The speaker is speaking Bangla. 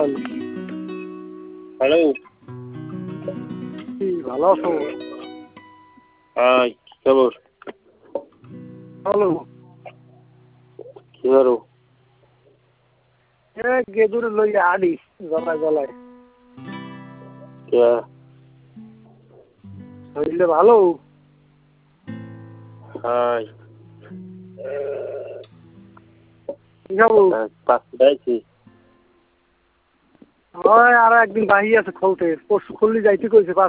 হ্যালো, কি ভালো আছো? হাই, কি খবর? ভালো। কি করো? গেদুরে লইয়া আডি গলায় গলায়। কে? শরীরে ভালো? হাই, কি খাবো? পাঁচ যাইছি। হয় আর একদিন বাহি আছে খুলতে, পরশু খুললি যাইতে কইছে।